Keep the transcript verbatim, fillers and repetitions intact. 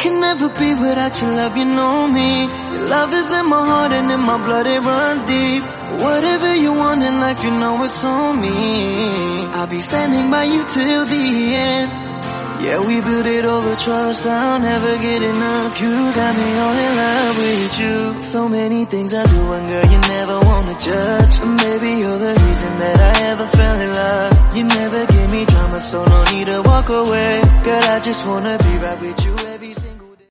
can never be without your love, you know me. Your love is in my heart and in my blood, it runs deep. Whatever you want in life, you know it's on me. I'll be standing by you till the end. Yeah, we built it over trust, I'll never get enough. You got me all in love with you. So many things I do and girl, you never wanna judge. And baby, you're the reason that I ever fell in love. You never give me drama, so no need to walk away. Girl, I just wanna be right with you.